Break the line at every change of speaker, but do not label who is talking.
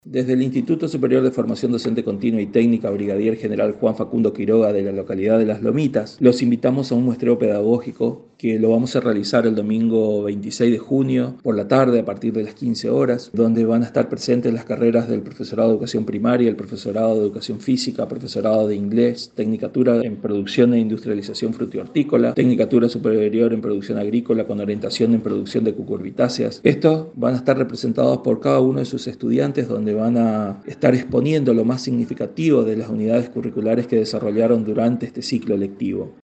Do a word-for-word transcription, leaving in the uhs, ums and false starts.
Desde el Instituto Superior de Formación Docente Continua y Técnica Brigadier General Juan Facundo Quiroga de la localidad de Las Lomitas, los invitamos a un muestreo pedagógico que lo vamos a realizar el domingo veintiséis de junio por la tarde a partir de las quince horas, donde van a estar presentes las carreras del profesorado de educación primaria, el profesorado de educación física, profesorado de inglés, tecnicatura en producción e industrialización frutihortícola, tecnicatura superior en producción agrícola con orientación en producción de cucurbitáceas. Estos van a estar representados por cada uno de sus estudiantes, donde van a estar exponiendo lo más significativo de las unidades curriculares que desarrollaron durante este ciclo lectivo.